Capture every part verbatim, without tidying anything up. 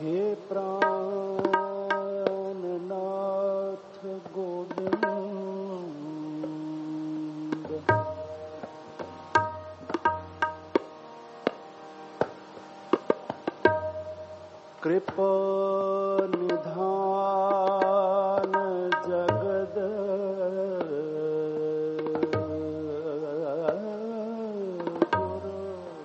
हे प्राणनाथ गोविंद, कृपा निधान जगद गुरु,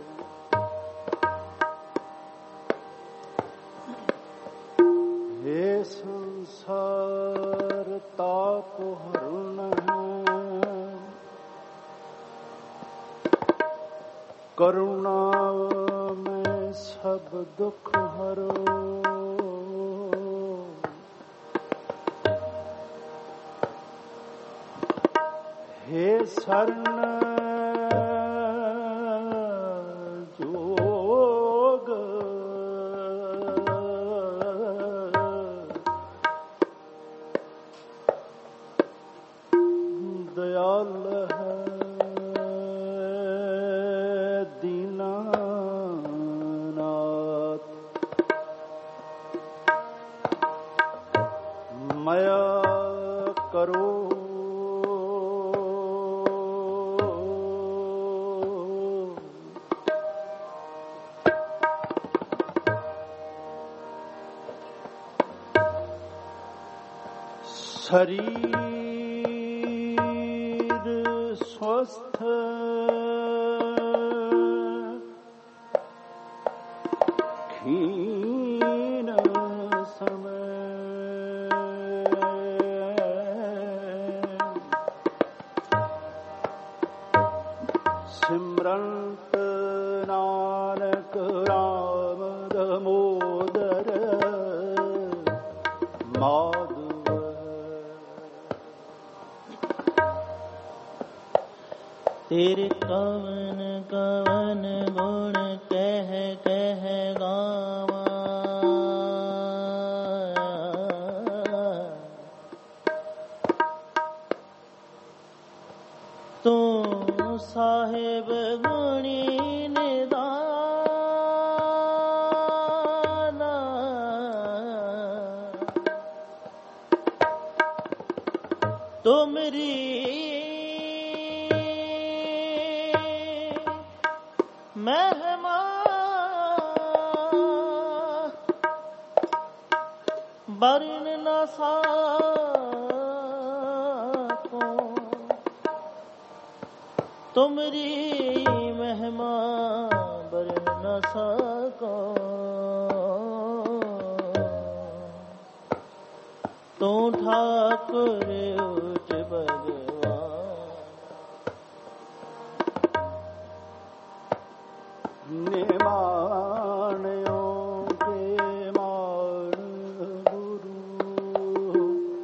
हे संसार ताप हरुण, करुणा में सब दुख हरो, हे शरण जोग दयाल है दीनानाथ, मया करो शरीर स्वस्थ, क्षीण समय, सिमरंत नानक राम दामोदर माधव, तेरे कवन कवन गुण कह कह गावा, तू साहिब गुणी निदाना, तुमरी महिमा वर्ण न साको, तुमरी महिमा वर्ण न सको, तू ठाकुर उठ भगवान, निमाणयों के मान गुरु,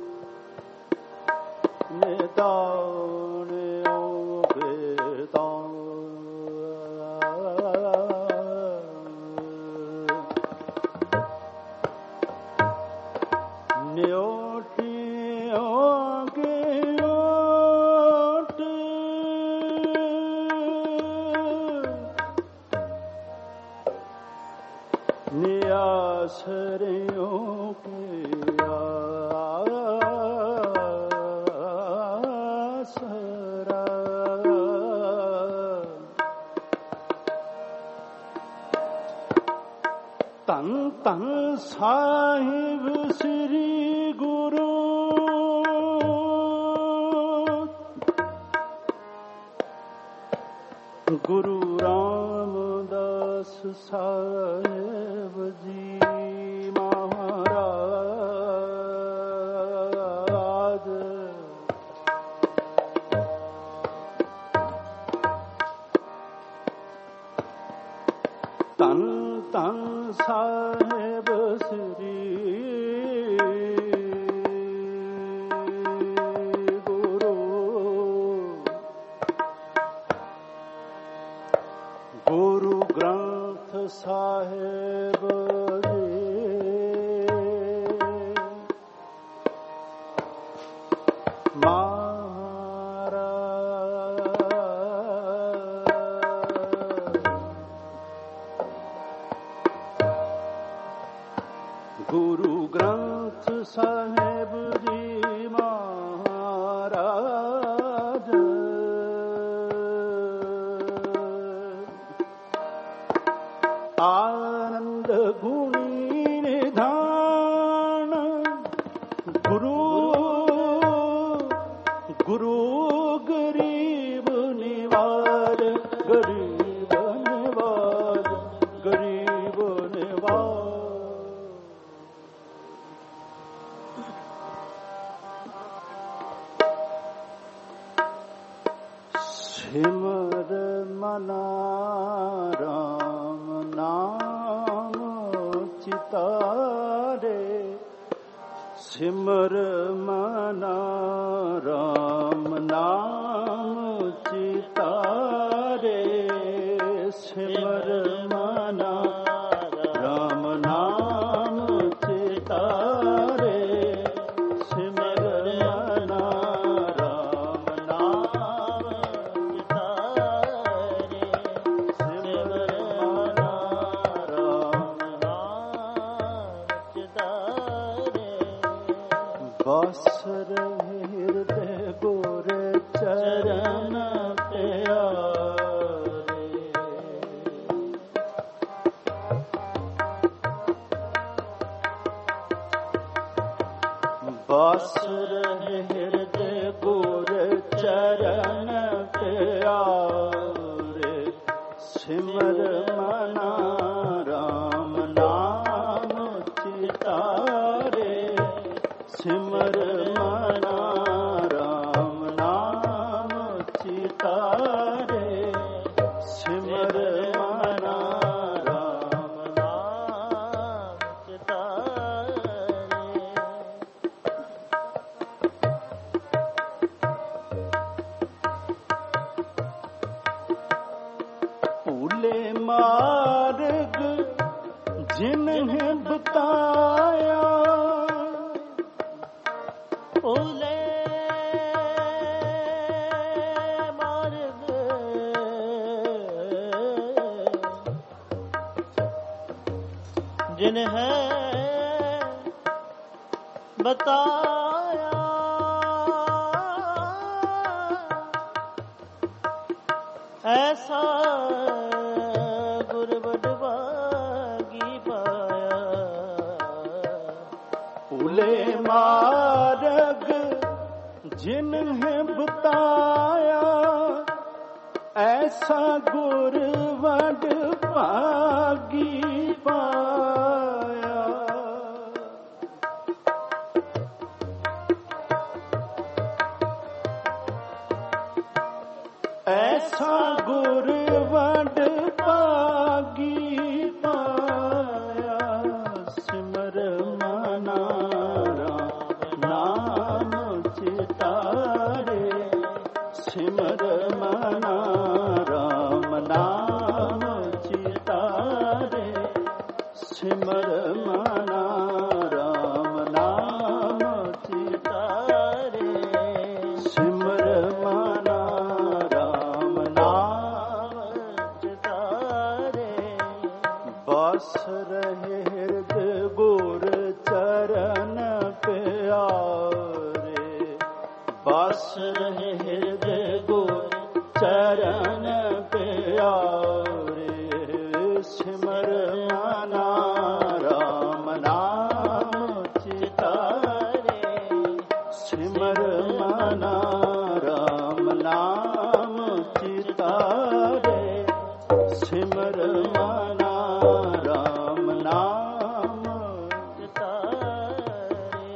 निदानयों के दान, न्योटियों के ओट, नियासरियों के आसरा, तन तन साहिब श्री गुरु, गुरु रामदास साहेब जी महाराज, तन तन साहेब श्री गुरु, गुरु ग्रंथ साहेब जी महाराज, गुरु ग्रंथ साहिब जी महाराज आनंद गुणी निधान गुरु गुरु गरीब निवार गरीब निवार गरीब निवार सिमर मना राम नाम चितारे सिमर मना राम नाम चितारे सिमर मना राम नाम चितारे सिमर मना राम नाम चितारे सिमर मना राम नाम चितारे बसर हृदय गोर चरण प्यारे बसर हृदय गोर चरण प्यारे सिमर मना राम नाम चितारे सिमर मना राम नाम चितारे सिमर मना राम नाम चितारे भूले मार्ग जिन्हें बताया भूले मार्ग जिन्हें बताया ऐसा गुर बड़भागी पाया भूले मार्ग जिन्हें बताया ऐसा गुर बड़भागी पाया ऐसा गुर बड़भागी पाया सिमर मना राम नाम चितारे सिमर मना राम नाम चितारे सिमर मना राम नाम चितारे सिमर मना राम नाम चितारे बस रहे हृदय गोर चरण प्यारे बस रहे हृदय गोर चरण प्यारे सिमर मना राम नाम चितारे सिमर मना राम नाम चितारे सिमर मना राम नाम चितारे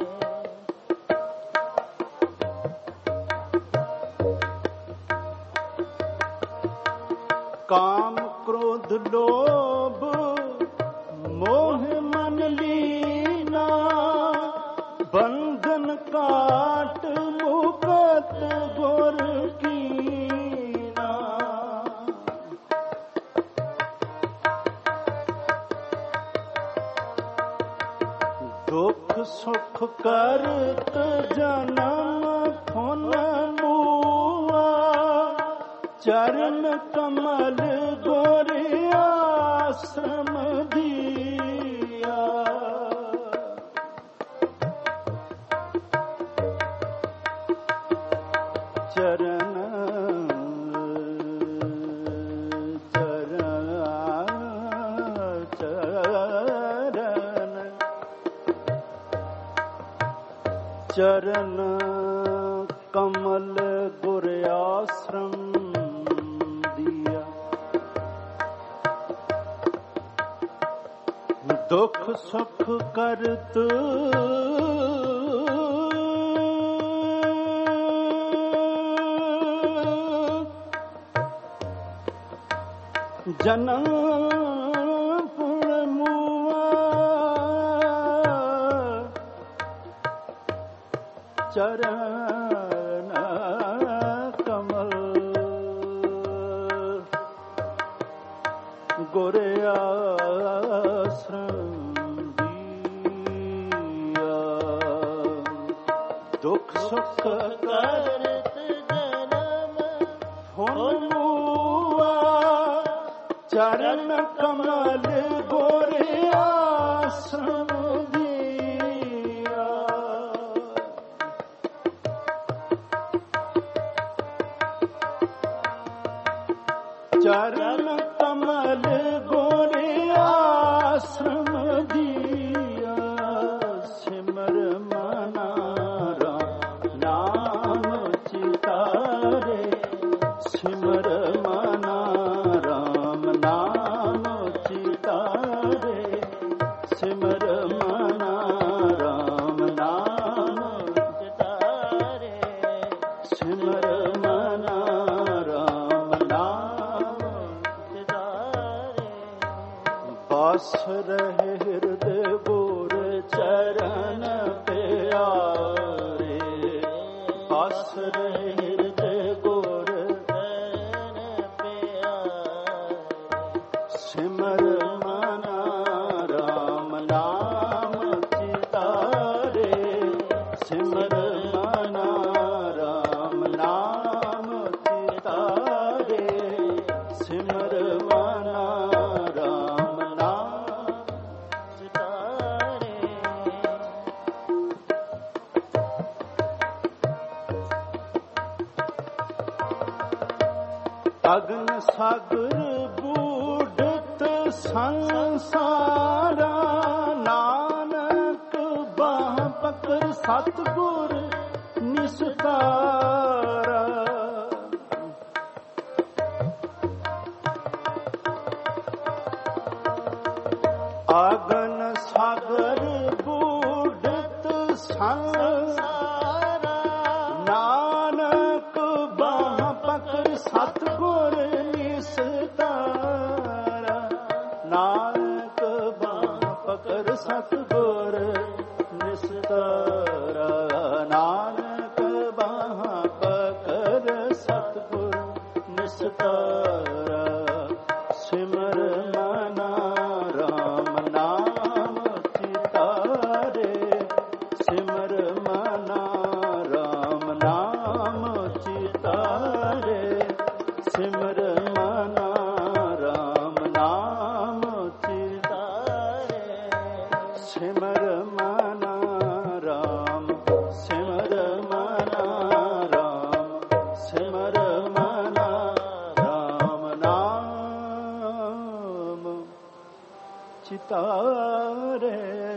काम क्रोध लोभ मोह मन लीना बंधन काट मुकत गुर कीना दुख सुख करत जन्म फुन मुआ चरण कमल गोर आश्रम दिया ਚਰਨ ਕਮਲ ਗੁਰ ਆਸ਼ਰਮ ਦੀਆ। ਦੁਖ ਸੁਖ ਕਰਤ ਜਨਮ ਪੁਰ ਮੂਆ। ਚਰਨ ਕਮਲ ਗੁਰ ਆਸ਼ਰਮ ਦੀਆ। ਦੁਖ ਸੁਖ ਕਰਤ ਜਨਮ ਹੁਣ ਮੂਆ। ਚਰਨ ਕਮਲ ਗੁਰ ਆਸ਼ਰਮ ਦੀਆ। ਚਰਨ ਕਮਲ ਗੁਰ ਆਸ਼ਰਮ ਦੀਆ। ਸਿਮਰ ਮਨਾ ਰਾਮ ਨਾਮ ਚਿਤਾਰੇ। ਸਿਮਰ ਮਨਾ ਰਾਮ ਨਾਮ ਚਿਤਾਰੇ। ਸਿਮਰ ਮਨਾ ਰਾਮ ਨਾਮ ਚਿਤਾਰੇ। ਸਿਮਰ ਮਨਾ ਰਾਮ ਨਾਮ ਚਿਤਾਰੇ। ਬਸ ਰਹੇ ਹਿਰਦੇ ਗੁਰ ਚਰਨ ਪਿਆਰੇ। ਬਸ ਰਹੇ ਹਿਰਦੇ ਗੁਰ ਚਰਨ ਪਿਆਰੇ। ਸਿਮਰ ਮਨਾ ਰਾਮ ਨਾਮ ਚਿਤਾਰੇ। ਸਿਮਰ ਮਨਾ ਰਾਮ ਨਾਮ ਚਿਤਾਰੇ। ਸਿਮਰ ਮਨਾ ਰਾਮ ਨਾਮ ਚਿਤਾਰੇ। ਅਗਨ ਸਾਗਰ ਬੂਢਤ ਸੰਸਾਰਾ। ਨਾਨਕ ਬਾਹ ਪਕਰ ਸਤਿਗੁਰ ਨਿਸਤਾਰਾ। ਅਗਨ ਸਾਗਰ ਬੂਢਤ ਸੰਸਾਰਾ। ਨਾਨਕ ਬਾਹ ਪਕਰ ਸਤਿਗੁਰ ਨਿਸਤਾਰਾ। ਨਾਨਕ ਬਾਹ ਪਕਰ ਸਤਿਗੁਰ ਨਿਸਤਾਰਾ। ਨਾਨਕ ਬਾਹ ਪਕਰ ਸਤਿਗੁਰ ਨਿਸਤਾਰਾ। ਸਿਮਰ ਮਨਾ ਰਾਮ ਨਾਮ ਚਿਤਾਰੇ। ਸਿਮਰ ਮਨਾ ਰਾਮ ਨਾਮ ਚਿਤਾਰੇ। ਸਿਮਰ ਮਨਾ ਰਾਮ ਨਾਮ ਚਿਤਾਰੇ। ਸਿਮਰ ਮਨਾ ਰਾਮ। ਸਿਮਰ ਮਨਾ ਰਾਮ। ਸਿਮਰ ਮਨਾ ਰਾਮ ਨਾਮ ਚਿਤਾਰੇ।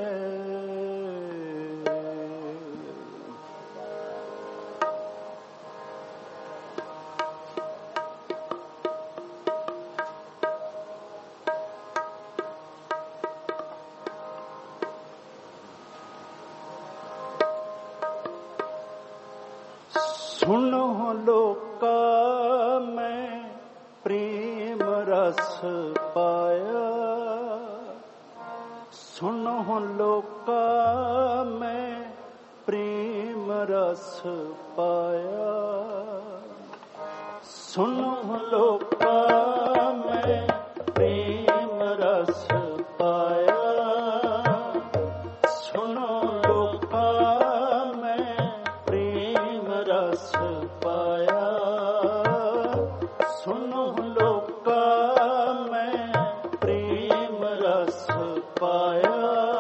ਸੁਣੋ ਲੋਕਾ ਮੈਂ ਪ੍ਰੇਮ ਰਸ ਪਾਇਆ। ਸੁਣੋ ਲੋਕਾ ਮੈਂ ਪ੍ਰੇਮ ਰਸ ਪਾਇਆ। ਸੁਣੋ ਲੋਕਾ ਮੈਂ ਪ੍ਰੇਮ ਰਸ ਪਾਇਆ। ਸੁਣੋ ਲੋਕਾ ਮੈਂ ਪ੍ਰੇਮ ਰਸ ਪਾਇਆ। ਸੁਣੋ ਲੋਕਾ ਮੈਂ ਪ੍ਰੇਮ ਰਸ ਪਾਇਆ।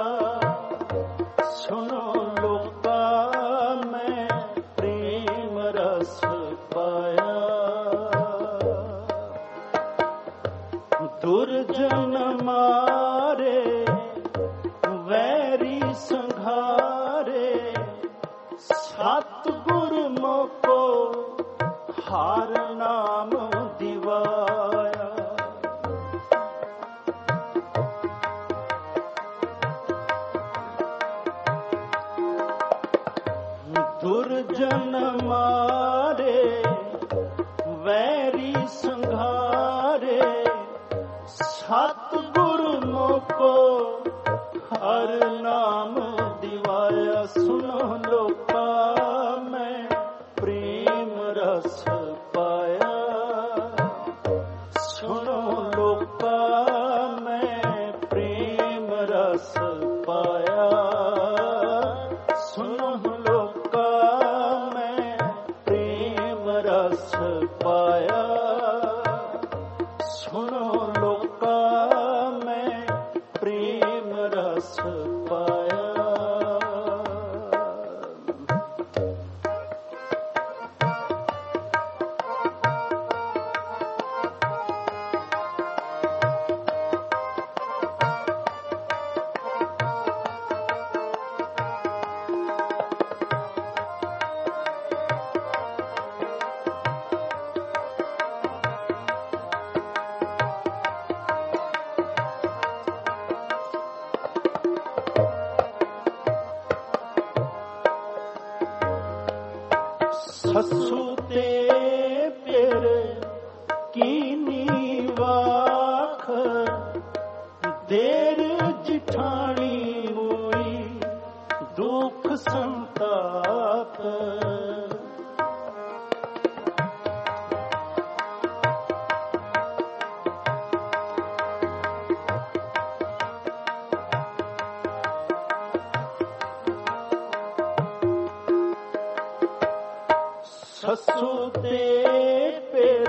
ਸੁਣੋ ਲੋਕਾ ਮੈਂ ਪ੍ਰੇਮ ਰਸ ਪਾਇਆ। ਦੁਰਜਨ ਮਾਰੇ ਵੈਰੀ ਸੰਘਾਰੇ। हर नाम दिवाया। दुर्जन मारे वैरी संघारे, सतगुरु मोको हर नाम दिवाया। सुनो लोका मैं प्रेम रस पाया, सुनो लोका मैं प्रेम रस पाया, सुनो लोका मैं प्रेम रस पाया, सुनो लोका मैं प्रेम रस पाया। ससु ते पिर कीनी वाख, देर जिठानी हुई दुख संताप। ससु ते पिर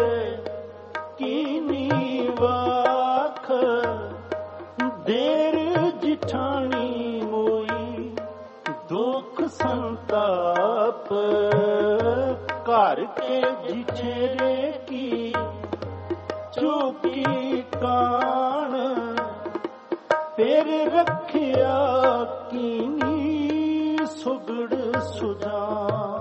कीनी वाख, देर जिठानी मोई दुख संताप। घर के जिछेरे की चौकी कान, फिर रखिया कीनी सुगड़ सुजान।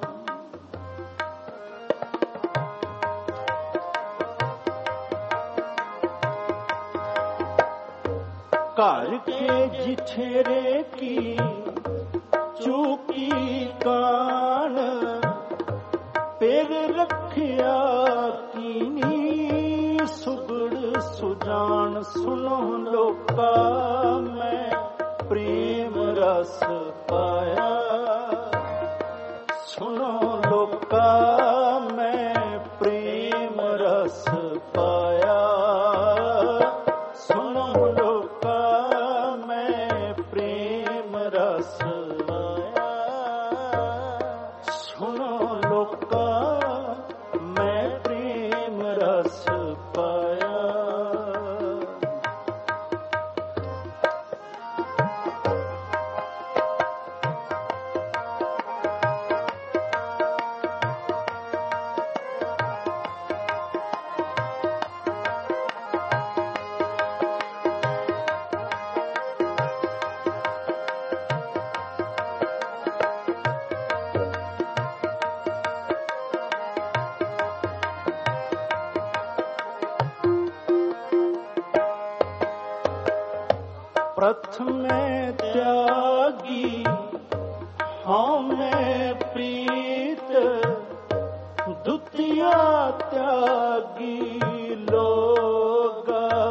घर के जिठेरे की चूकी कान, फिर रखिया कीनी सुगड़ सुजान। सुनो लोका मैं प्रेम रस पाया, सुनो लोका मैं प्रेम रस पाया, सुनो लोका मैं प्रेम रस पाया, सुनो लोका मैं प्रेम रस पाया। प्रथम त्यागी हमें प्रीत, द्वितीय त्यागी लोगारीत।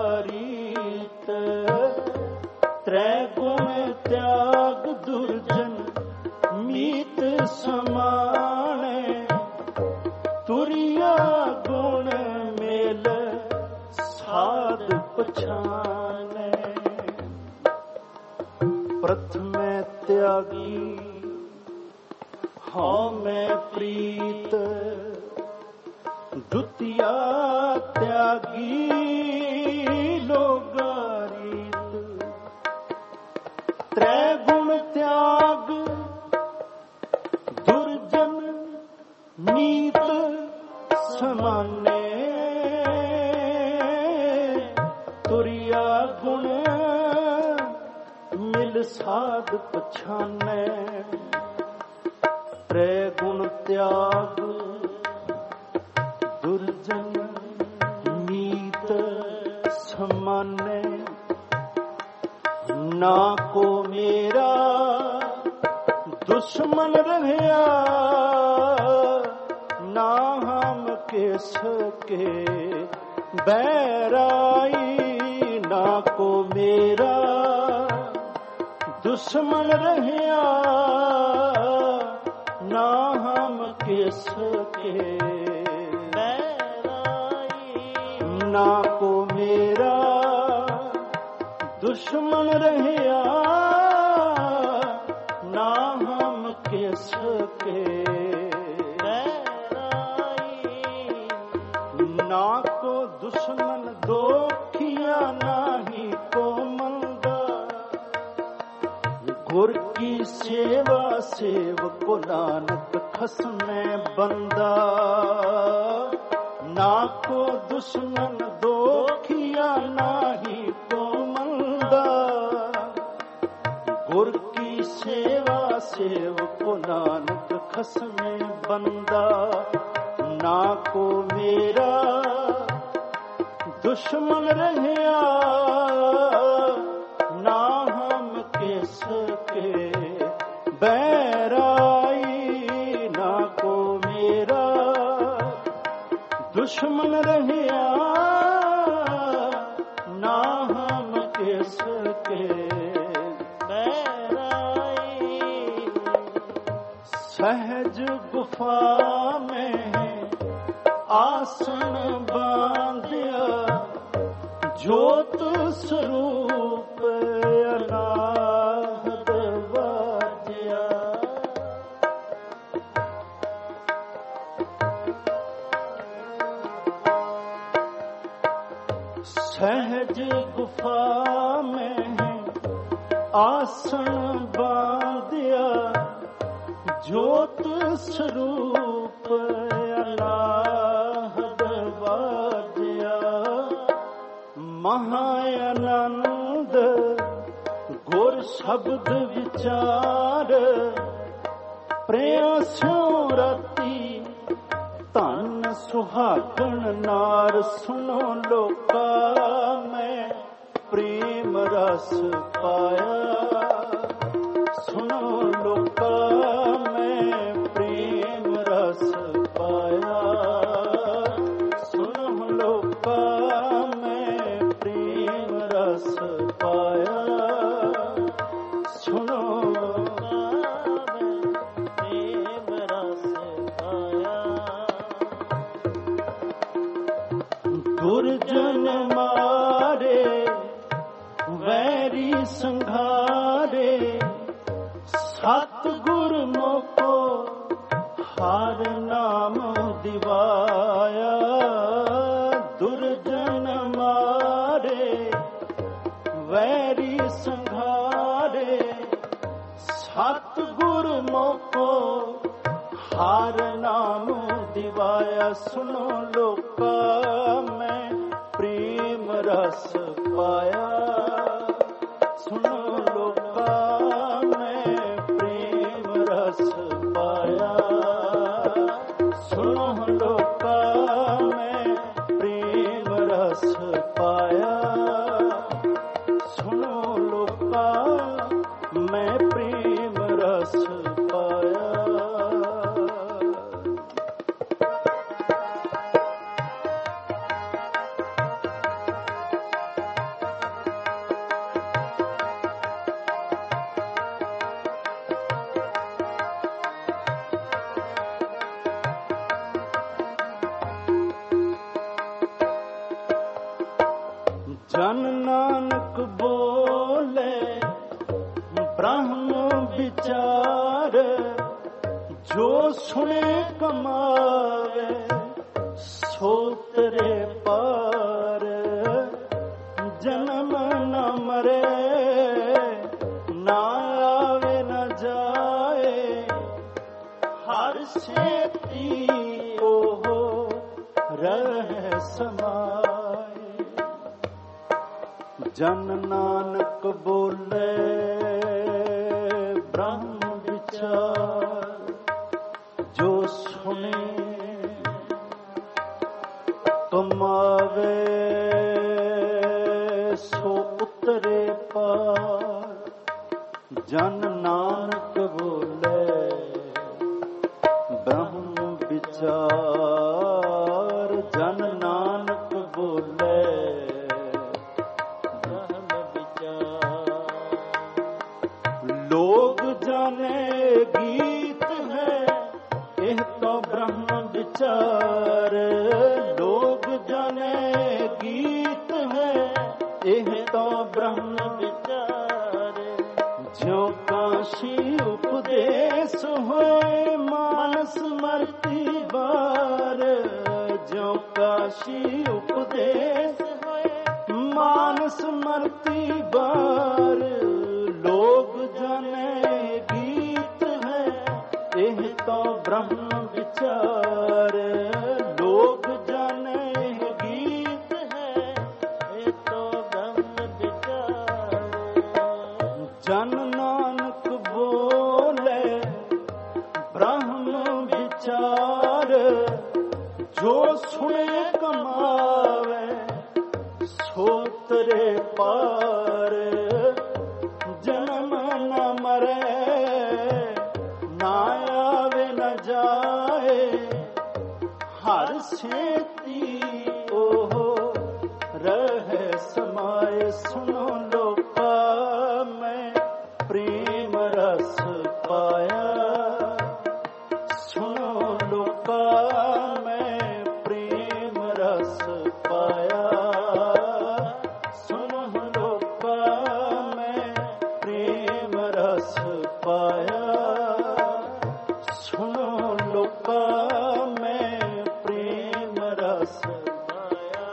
त्रैगुण त्याग दुर्जन मीत समाने, तुरिया गुण मेल साध पछाने। प्रथम त्यागी हमें प्रीत, द्वितीय त्यागी लोगारीत। त्रैगुण त्याग दुर्जन नीत समाने, तुरिया गुण मिल साध पछाने। त्रैगुण त्याग समाने। ना को मेरा दुश्मन रहिया, ना हम किस के बैराई। ना को मेरा दुश्मन रहिया, ना हम किस के बैराई। ना को मेरा दुश्मन रहिया, ना हम किस के बैराई। ना को दुश्मन दोखिया, नाही को मंदा। गुर की सेवा सेवको नानक खसमे बंदा। ना को दुश्मन दोखिया, नाही को मंदा। गुर की सेवा सेवको नानक खसमे बंदा। ना को मेरा दुश्मन रहिया, ना हम किस के बैराई। ना को मेरा दुश्मन रहिया, ना हम किस के बैराई। सहज गुफा में आसन बांधिया, ज्योत स्वरूप अनाहत वाज्या। सहज गुफा में आसन बांधिया, ज्योत स्वरूप अनाहत वाज्या। महाआनंद गुर शब्द विचार, प्रेयस्यों रति धन सुहागन नार। सुनो लोका मैं प्रेम रस पाया, सुनो लोका मैं प्रेम रस पाया। सुनो लोका मैं प्रेम रस पाया। सुनो प्रेम रस पाया। दुर्जन मारे वैरी संघारे, सतगुर मोको हार नाम दिवाया। दुर्जन मारे वैरी संघारे, सतगुर मोको हार नाम दिवाया। सुनो लोका मैं प्रेम रस पाया। सुनो लोका मैं प्रेम रस पाया। सुनो लोका मैं प्रेम रस पाया। सुनो लोका मैं प्रेम रस पाया। जन नानक बोले ब्रह्म विचार, जो सुने कमावे सो तेरे पार। जन्म न मरे ना आवे न जाए, हर सेती ओहो रह समाए। जन नानक बोले ब्रह्म विचार, जो सुने कमावे सो उतरे पार। जन नानक बोले ब्रह्म विचार। जन नानक बोले ब्रह्म विचार। लोग जाने गीत है यह तो ब्रह्म विचार। लोग जाने गीत है यह तो ब्रह्म विचार। ज्यों काशी उपदेश होए मानस मरती बार। ज्यों काशी उपदेश होए मानस मरती बार। लोग जाने गीत है यह तो ब्रह्म विचार। लोग जाने गीत है ये तो ब्रह्म विचार। जन नानक बोले ब्रह्म विचार। जो सुने कमावे सो तरे पार। जन्म न मरे ना आवे न जाए हर सेती ओहो रहे समाए। सुनो लोका मैं प्रेम रस पाया। सुनो लोका मैं प्रेम रस पाया। सुनो लोका मैं प्रेम रस पाया। सुनो लोका मैं प्रेम रस पाया।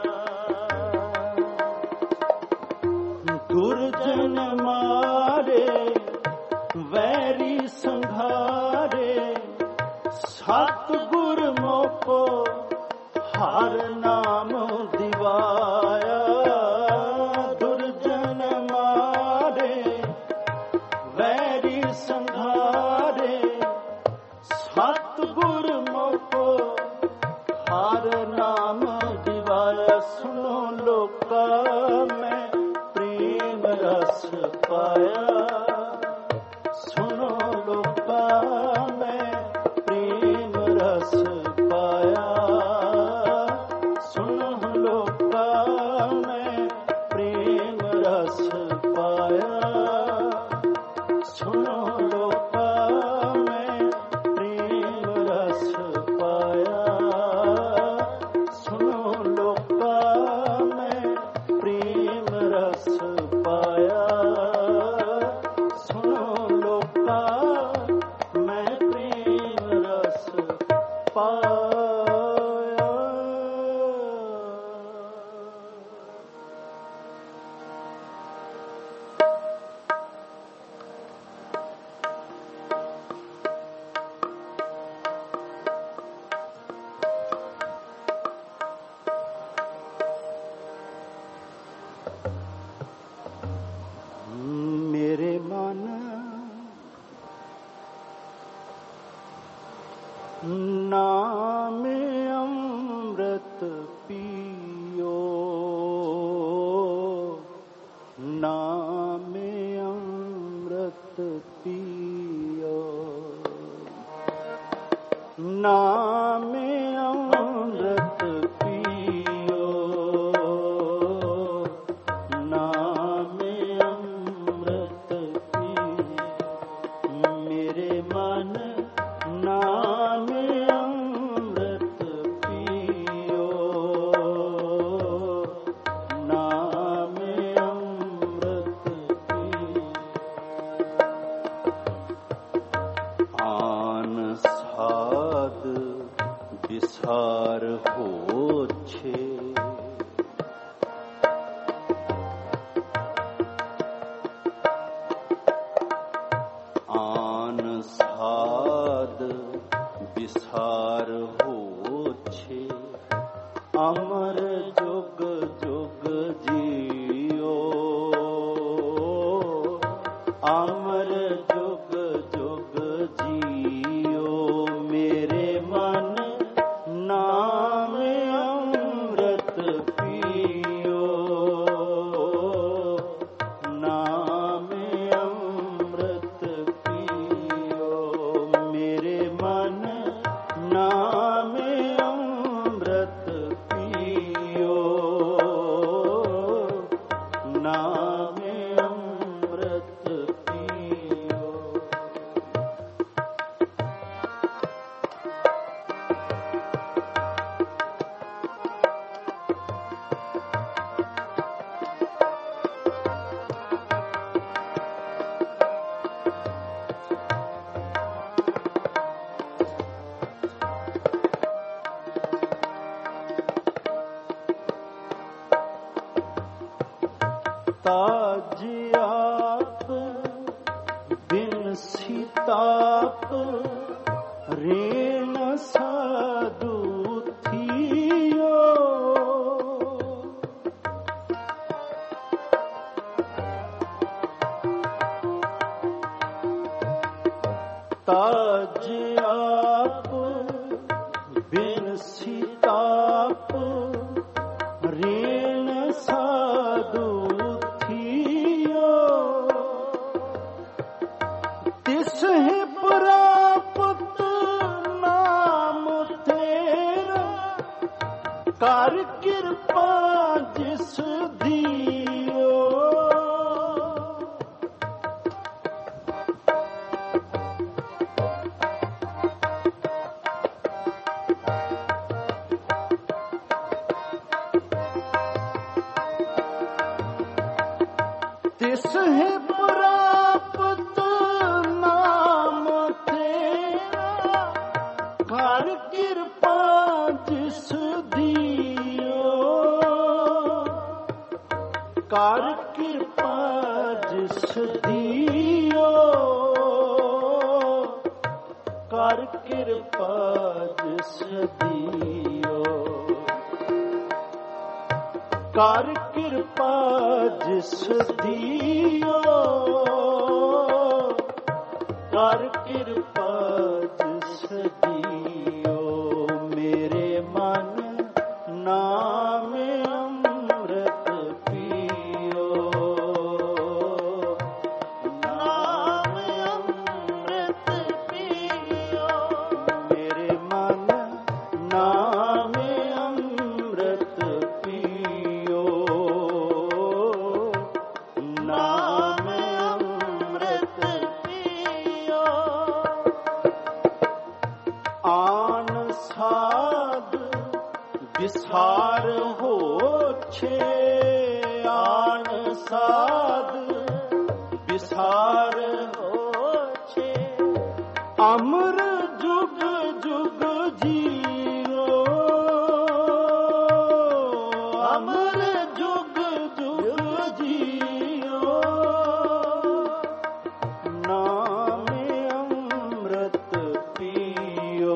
दुर्जन मारे वैरी संघारे सतगुर मोको हर नाम दिवाया। दुर्जन मारे वैरी संघारे सतगुर मोको हर नाम दिवाया। सुनो लोका मैं प्रेम रस पाया। सुनो लोका मैं प्रेम रस पाया। सुनो लोका मैं प्रेम रस पाया। सुनो लोका मैं प्रेम रस पाया। सुनो लोका मैं प्रेम रस पाया। सुनो लोका मैं प्रेम रस पाया। मेरे मन नाम अमृत पियो। नाम अमृत पियो। नाम अमृत पियो। नाम अमृत पियो। मेरे मन नाम अमृत पियो। नाम अमृत पियो। आन साध विसार होछे। आन साध विसार होछे। अमर जुग जुग जियो। अमर जुग जुग जियो। मेरे मन नाम अमृत पियो। नाम अमृत पियो। ताज आप बिन सीताप रेण साधु थियो। ताज आप बिन सीताप रेण साधु तिसहि प्राप्त नाम तेरा कर कृपा जिस दियो। तिसहि प्राप्त नाम तेरा कर कृपा जिस दियो। कर कृपा जिस दियो। कर कृपा जिस दियो। कर कृपा जिस दियो। कर कृपा जिस दियो। मेरे मन नाम अमृत पियो। नाम अमृत पियो। मेरे मन नाम अमृत पियो। नाम अमृत पियो। आन साध विसार हो छे। आन साध विसार हो छे। अमर जुग जुग जियो। अमर जुग जुग जियो। नाम अमृत पियो।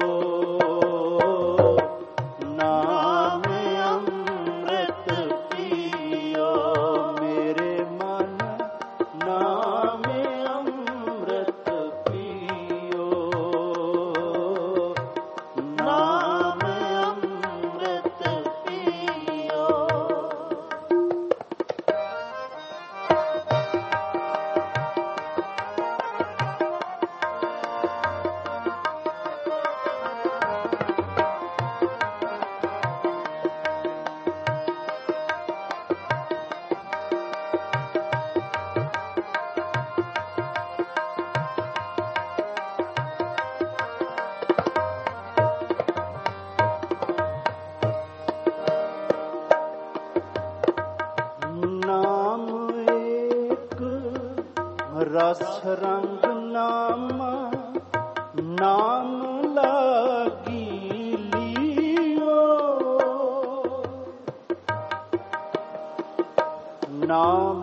नाम अमृत पियो। मेरे मन नाम अमृत पियो। नाम अमृत पियो। नाम एक रस रंग नामा। नाम लागी लियो। नाम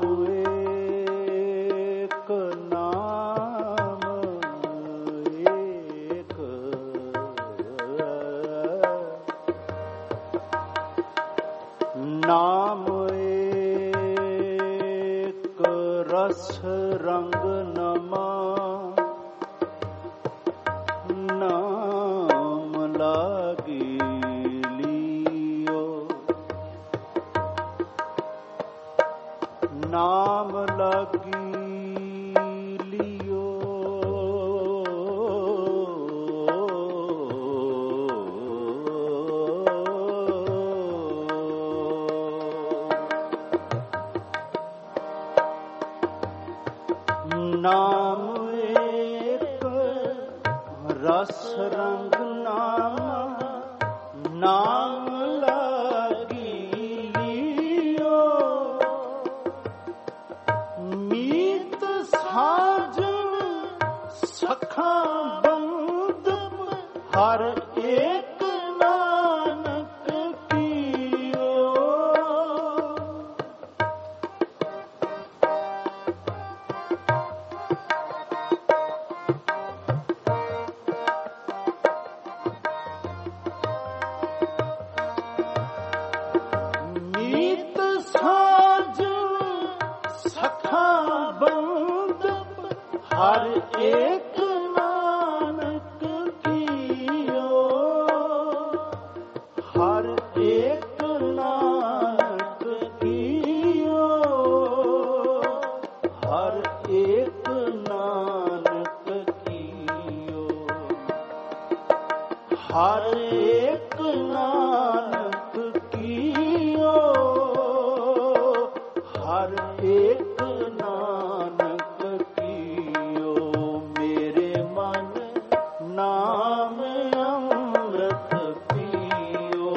एक नाम एक। नाम एक रस रंग नमा। नाम लागी लियो। नाम लागी लियो। नाम एक रस रंग नामा नाम लागी लियो मीत साजन सखा बंद हर एक नानक कियो मीत साजन सखा बंद हर एक नानक कियो हर एक नानक कियो हर एक नानक कियो हर एक नानक कियो हर एक नानक कियो मेरे मन नाम अमृत पियो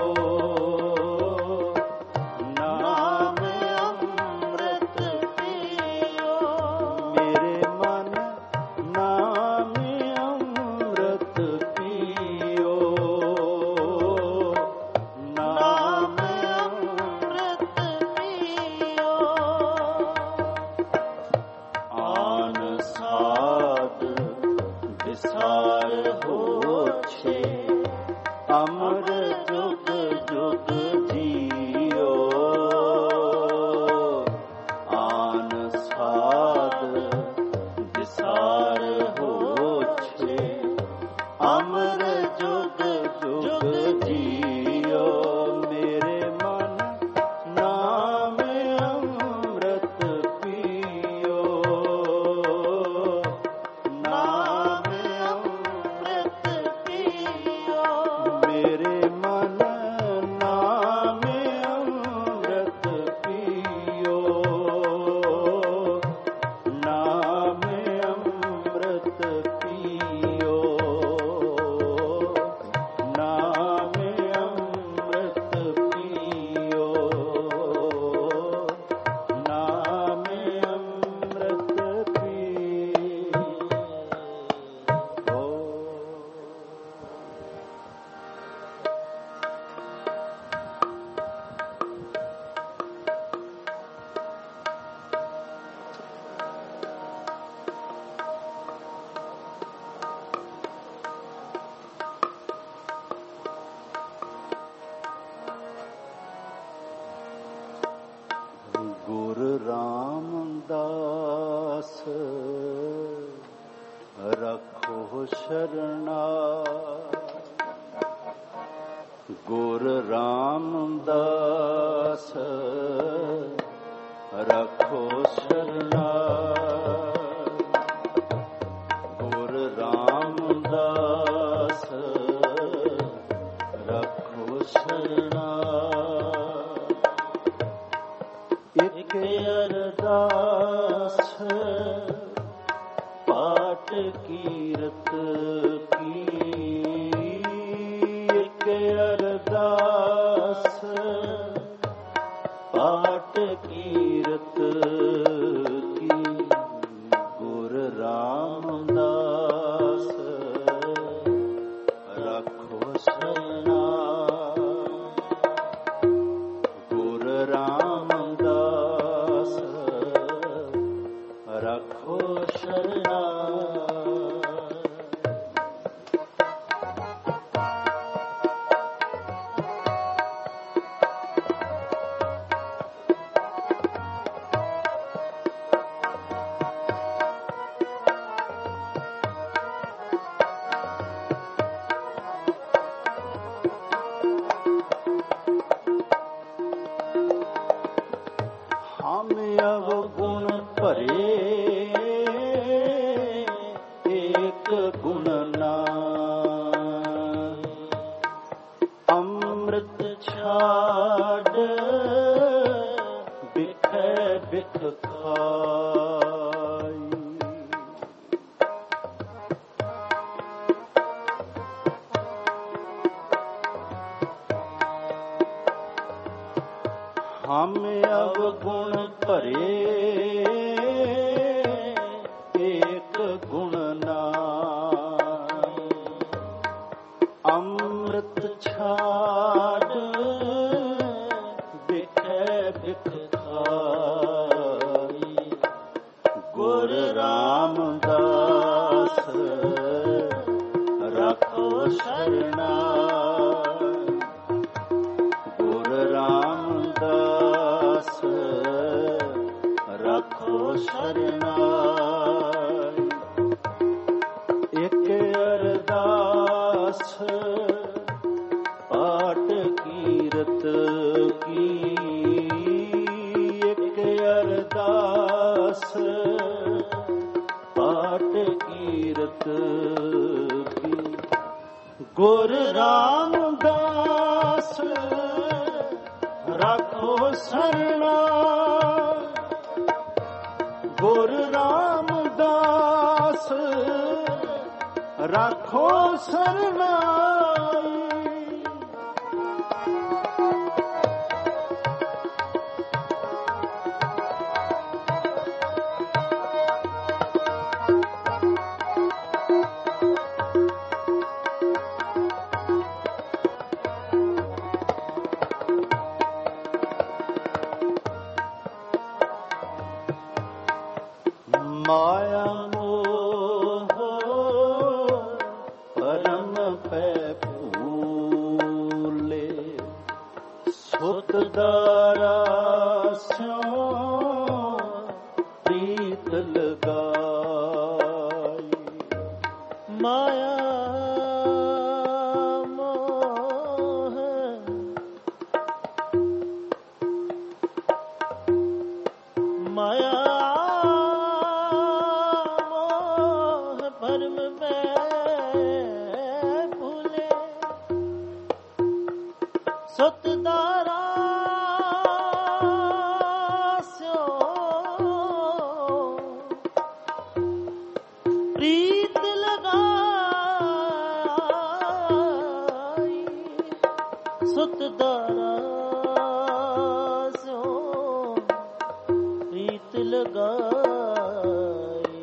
नाम अमृत पियो मेरे मन नाम अमृत पियो नाम अमृत पियो आन साध विसार होछे अमर जुग जुग जियो आन साध विसार होछे अमर जुग जुग जियो मेरे मन नाम अमृत पियो नाम अमृत पियो मेरे मन नाम अमृत पियो नाम अमृत पियो नाम अमृत पियो नाम अमृत पियो गुरु रामदास रखो शरणा गुरु रामदास रखो शरणा गुरु रामदास रखो शरणा एक अरदास पाठ कीरत की एक अरदास पाठ कीरत की गुरु रामदास रखो शरणा गुरु रामदास रखो शरणा हम अवगुण परे एक गुण नाम अमृत छाड़ बिख बिख खाई हम अवगुण भरे एक गुण नाई। अमृत छाड़ बिखै बिख खाई। गुर रामदास रखो शरणाई। गुर रामदास रखो शरणाई। एक अरदास पाठ कीरत की। एक अरदास पाठ कीरत की। गुर रामदास रखो शरणाई। गुर रामदास रखो शरणाई। माया मोह परम पै भूले। सुत दारा स्यों प्रीत लगाई। माया मोह माया परम में भूले। सुत दारा स्यों प्रीत लगाई। सुत दारा स्यों प्रीत लगाई।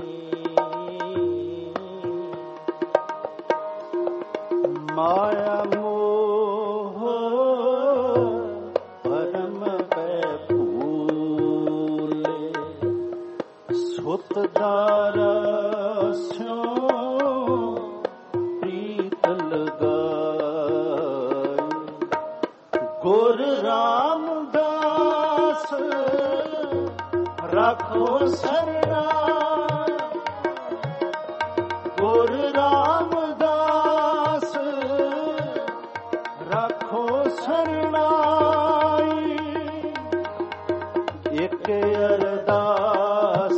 माया मोह परम पै भूले। सुत दारा स्यों प्रीत लगाई। गुर रामदास रखो शरणाई। गुर रामदास रखो शरणाई। एक अरदास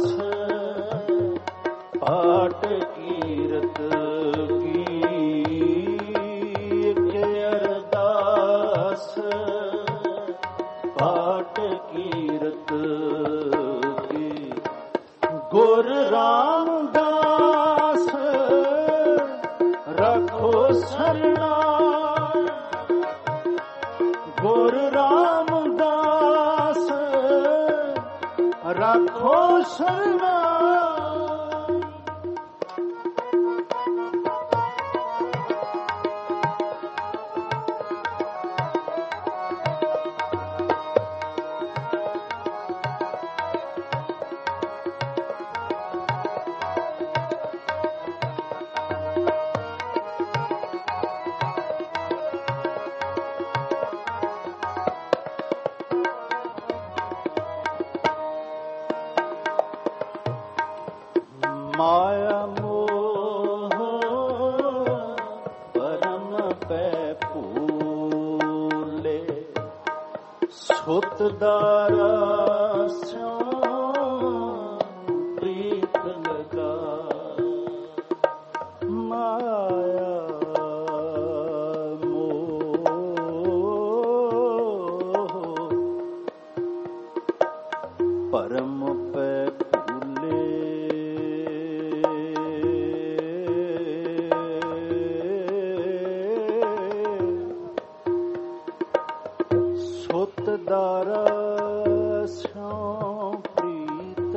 पाठ कीरत की। एक अरदास पाठ कीरत की। गुर रामदास रखो शरणाई। गुर रामदास रखो शरणाई। माया मोह परम पै भूले। सुत दारा स्यों प्रीत लगाई। माया मोह परम पै भूले। सुत दारा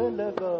ਲਗਾ।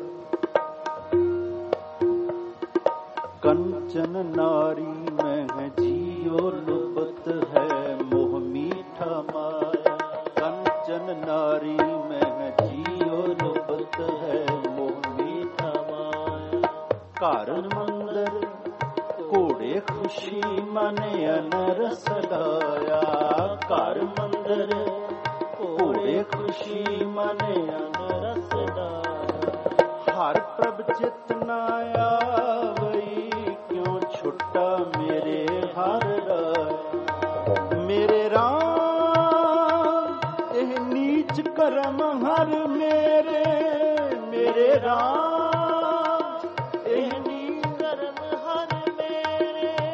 कंचन नारी में जियो लुबत है मोह मीठा माया। कंचन नारी में जियो लुबत है मोह मीठा माया। घर मंदिर घोड़े खुशी मन अनरस लाया। घर मंदिर घोड़े खुशी मन अनरस लाया। हर प्रभ चित न आवई क्यों छुट्टा मेरे हर राय। मेरे राम ਇਹ ਨੀਚ ਕਰਮ ਹਰ ਮੇਰੇ। ਮੇਰੇ ਰਾਮ ਇਹ ਨੀਚ ਕਰਮ ਹਰ ਮੇਰੇ।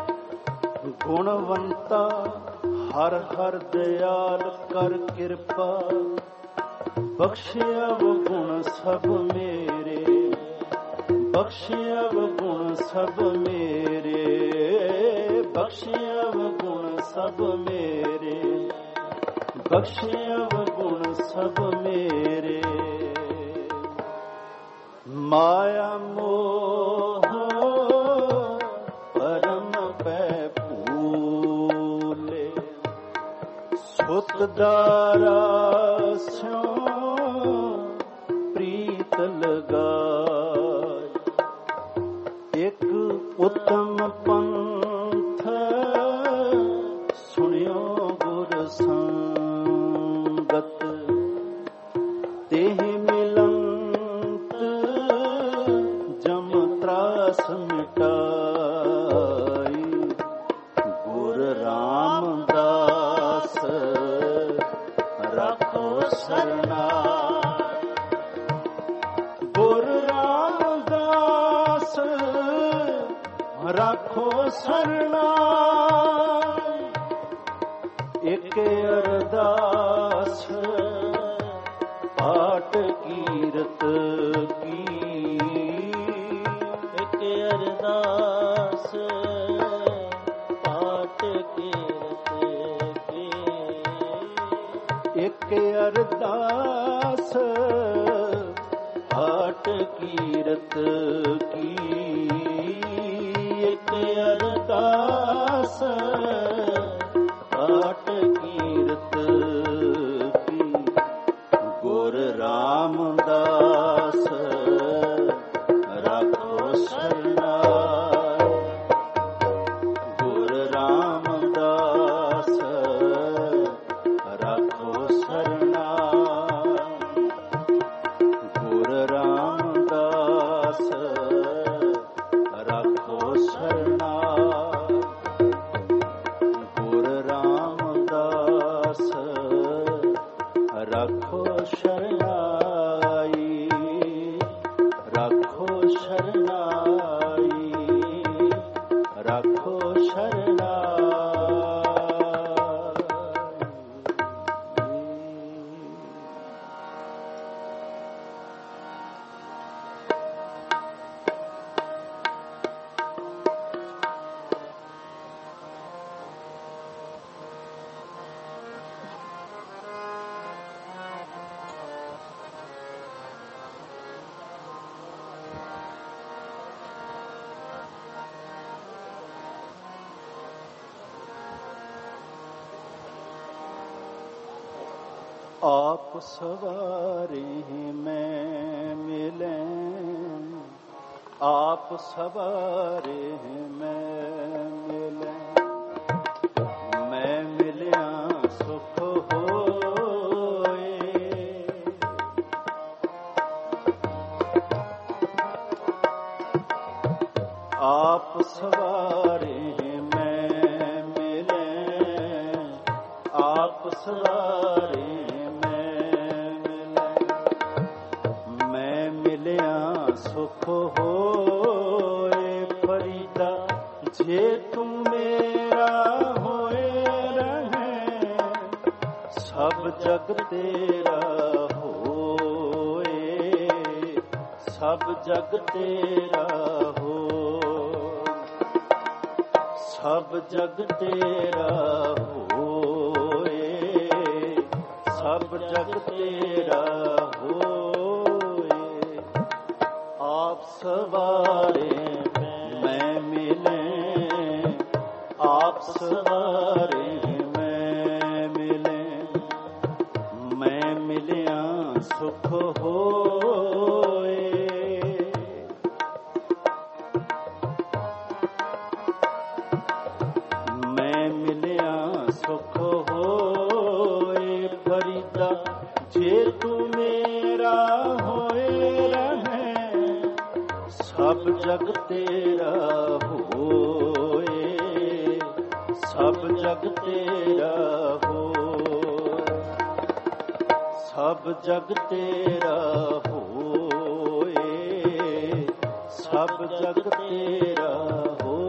ਗੁਣਵੰਤਾ ਹਰ ਹਰ ਦਿਆਲ ਕਰ ਕਿਰਪਾ। ਬਖਸ਼ਿਆ ਗੁਣ ਸਭ ਮੇਰੇ। ਬਖਸ਼ਿਆ ਗੁਣ ਸਭ ਮੇਰੇ। ਬਖਸ਼ਿਆ ਗੁਣ ਸਭ ਮੇਰੇ। ਬਖਸ਼ਿਆ ਗੁਣ ਸਭ ਮੇਰੇ। ਮਾਇਆ ਮੋਹ ਪਰਮ ਪੈ ਭੂਲੇ। ਸੁਤ ਦਾਰਾ ਸਿਉ ਪ੍ਰੀਤ ਲਗਾਏ। ਇੱਕ ਉਤਮ ਪੰਥ ਸੁਣਿਓ ਗੁਰ ਸੰਗਤ। ਤੇਹ ਮਿਲੰਤ ਜਮ ਤਰਾਸ ਮਿਟਾਈ। ਗੁਰ ਰਾਮਦਾਸ ਰੱਖੋ ਸਰਨਾ। ਗੁਰ ਰਾਮਦਾਸ ਰੱਖੋ ਸਰਨਾ। ਇੱਕ ਅਰਦਾਸ ਪਾਠ ਕੀਰਤ ਕੀ। ਇੱਕ ਅਰਦਾਸ ਪਾਠ ਕੀਰਤ ਕੀ। ਇੱਕ ਅਰਦਾਸ ਪਾਠ ਕੀਰਤ ਕੀ। ਇੱਕ ਅਰਦਾਸ ਪਾਠ ਕੀਰਤ ਕੀ। ਗੁਰ ਰਾਮਦਾਸ ਰੱਖੋ ਸਰਨਾ। ਗੁਰ ਰਾਮਦਾਸ ਰੱਖੋ ਸਰਨਾ। ਗੁਰ ਰਾਮਦਾਸ ਰੱਖੋ ਸਰਨਾ। ਗੁਰ ਰਾਮਦਾਸ ਰੱਖੋ ਸ਼ਰਨਾਈ। ਰੱਖੋ ਸ਼ਰਨਾਈ। ਰੱਖੋ आप सवारे मैं मिले। आप सवारे मैं मिले। मैं मिलिया सुख होए। आप सवारे मैं मिले। आप सवारे सुख होए। फरीदा जे तुम मेरा होए रहे। सब जग तेरा होए। सब जग तेरा हो। सब जग तेरा होए। सब जग तेरा होए। ਸਵਾਰੇ ਮੈਂ ਮਿਲੇ, ਆਪ ਸਵਾਰੇ ਮੈਂ ਮਿਲੇ, ਮੈਂ ਮਿਲਿਆ ਸੁਖ ਹੋਏ। ਮੈਂ ਮਿਲਿਆ ਸੁਖ ਹੋਏ ਫਰੀਦਾ, ਜੇ ਤੂੰ ਮੇਰਾ ਹੋਏ ਰਹੇ, ਸਭ ਜਗ ਤੇਰਾ ਹੋਏ, ਸਭ ਜਗ ਤੇਰਾ ਹੋਏ, ਸਭ ਜਗ ਤੇਰਾ ਹੋਏ, ਸਭ ਜਗ ਤੇਰਾ ਹੋਏ।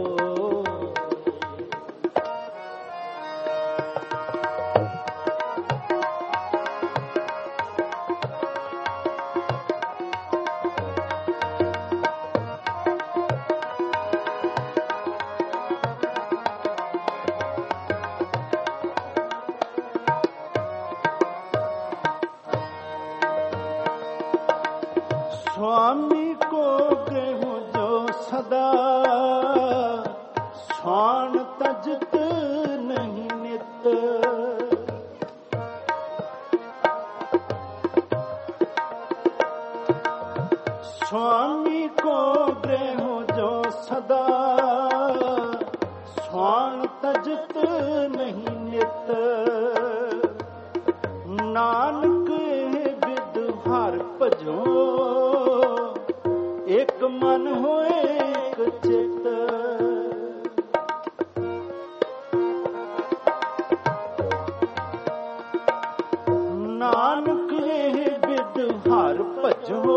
स्वामी को कहूँ जो सदा, स्वान तजत नहीं नित। स्वामी को कहूँ जो सदा, स्वान तजत नहीं नित। नानक बिद हर भजो, एक मन होए एक चित। नानक बिद हर भजो,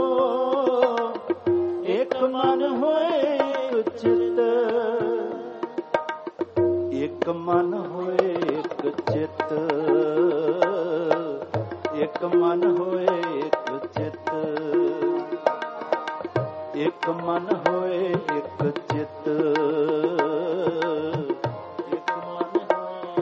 एक मन होए एक चित। एक मन होए एक चित, एक मन होए एक चित। एक मन होए एक चित, एक मन होए।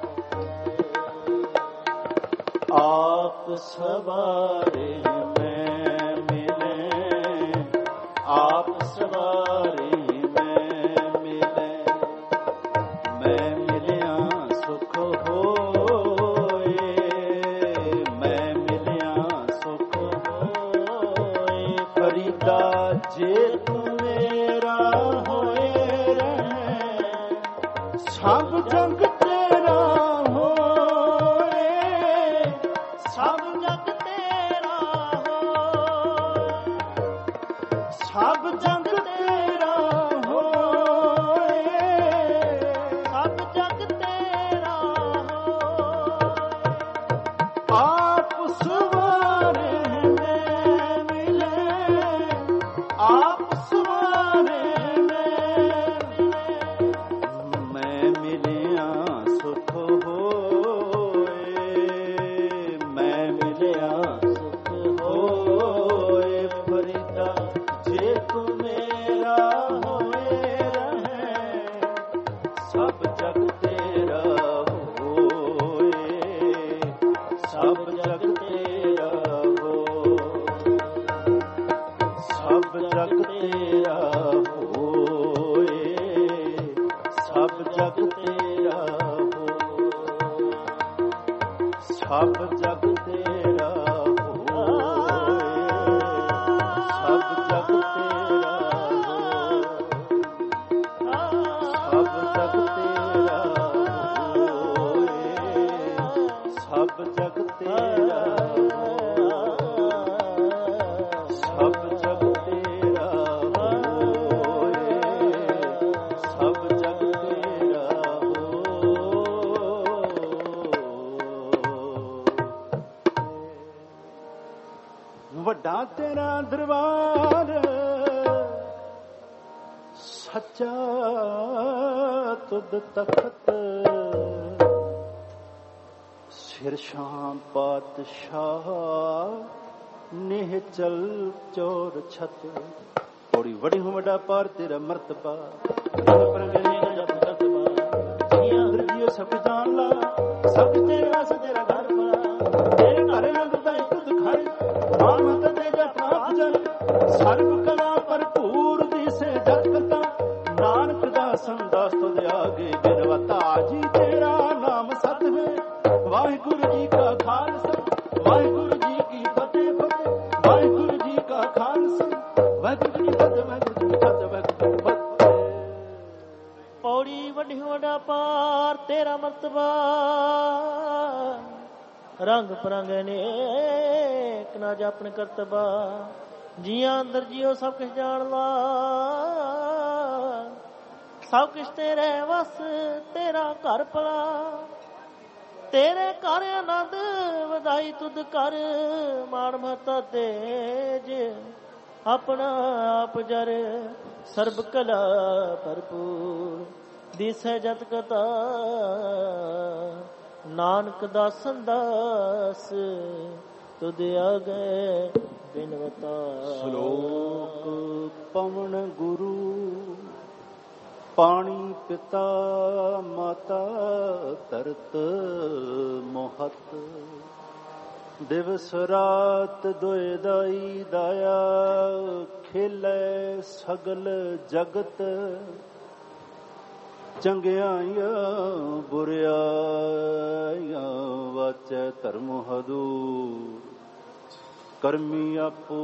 आप सवारे मैं मिले, आप सवारे मैं मिले, मैं मिलिया सुख होए, मैं मिलिया सुख होए फरीदा, जे तू मेरा होए रहे, सब जग तेरा होए, सब जग तेरा होए, सब जग तेरा होए, सब जग तेरा होए। आप सवारे में मिले, आप सवारे में, मैं मिलिया सुख होए, मैं मिलिया सुख होए फरीदा, जे तू मेरा होए रहे, सब जग तेरा होए, सब जग तेरा होए, सब जग तेरा होए, सब जग तेरा होए, सब जग तेरा होए, सब जग तेरा होए, सब जग तेरा होए, सब जग तेरा होए, सब जग तेरा ਹੋਏ। ਵੱਡਾ ਤੇਰਾ ਦਰਬਾਰ, ਸੱਚਾ ਤੁਧ ਤਖਤ, ਸਿਰ ਸ਼ਾਮ ਪਾਤਸ਼ਾਹ, ਨਿਹਚਲ ਚੋਰ ਛਤ। ਪੌੜੀ ਵੜੀ ਹੂੰ ਵੱਡਾ ਪਾਰ ਤੇਰਾ ਮਰਤਬਾ, ਪ੍ਰਗਟੇ ਜਪ ਕਰਤਬਾ, ਜੀਆਂ ਹਰਜੀਓ ਸਭ ਜਾਣ ਲਾ, ਸਭ ਤੇਰੇ ਵਾਸ ਤੇਰਾ ਘਰ ਬਣਾ, ਤੇਰੇ ਘਰ ਰੰਗ ਦਾ ਇੱਕ ਦਿਖਾਏ, ਆਮਤ ਤੇ ਜਪ ਜਨ ਸਰਬ ਕਲਾ ਪਰ ਵਾਹਿਗੁਰੂ ਜੀ ਕੀ ਫਤਿਹ, ਵਾਹਿਗੁਰੂ ਜੀ ਕੀ ਫਤਿਹ, ਵਾਹਿਗੁਰੂ ਜੀ ਕੀ ਫਤਿਹ। ਪੌੜੀ ਵੱਡੀ ਵੱਡਾ ਪਾਰ ਤੇਰਾ ਮਰਤਬਾ, ਰੰਗ ਪਰੰਗ ਅਨੇਕ ਨਾ ਜਾਪਣ ਕਰਤਬਾ, ਜੀਆਂ ਅੰਦਰ ਜੀਓ ਸਭ ਕੁਛ ਜਾਣ ਲਾ, ਸਭ ਕੁਛ ਤੇਰੇ ਵਸ ਤੇਰਾ ਘਰ ਭਲਾ, ਤੇਰੇ ਘਰ ਆਨੰਦ ਵਧਾਈ ਤੁਧ ਕਰ, ਮਾਣ ਮਹਤਾ ਤੇਜ ਆਪਣਾ ਆਪ ਜਰ, ਸਰਬ ਕਲਾ ਭਰਪੂਰ ਦਿਸੈ ਜਤ ਕਤਾ, ਨਾਨਕ ਦਾਸਨ ਦਾਸ ਤੁਧ ਆਗੇ ਬਿਨਵਤਾ। ਸ਼ਲੋਕ ਪਵਨ ਗੁਰੂ ਪਾਣੀ ਪਿਤਾ ਮਾਤਾ ਧਰਤ ਮੋਹਤ, ਦਿਵਸ ਰਾਤ ਦੁਇ ਦਾਈ ਦਾਇਆ, ਖੇਲੇ ਸਗਲ ਜਗਤ ਚੰਗਿਆਈਆਂ ਬੁਰਿਆਈਆਂ, ਵਾਚੈ ਧਰਮ ਹਦੂਰ, ਕਰਮੀ ਆਪੋ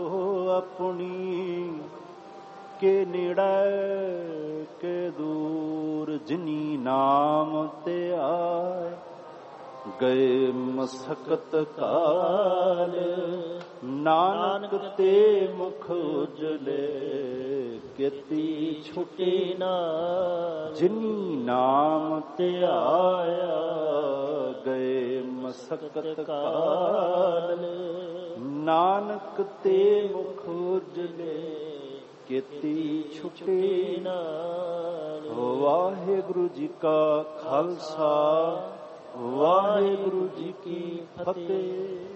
ਆਪਣੀ, ਕੇ ਨੇੜੇ ਕੇ ਦੂਰ, ਜਿਨੀ ਨਾਮ ਤੇ ਆਏ ਗਏ ਮਸਕਤ ਕਾਲ, ਨਾਨਕ ਤੇ ਮੁਖ ਉਜਲੇ, ਕੀਤੀ ਛੁਟੀ ਨਾਲ, ਜਿਨੀ ਨਾਮ ਤੇ ਆਇਆ ਗਏ ਮਸਕਤ ਕਾਲ, ਨਾਨਕ ਤੇ ਮੁਖ ਉਜਲੇ, ਕੀਤੀ ਛੁਟੀ ਨਾਲ। ਵਾਹਿਗੁਰੂ ਜੀ ਕਾ ਖਾਲਸਾ, ਵਾਹਿਗੁਰੂ ਜੀ ਕੀ ਫਤਿਹ।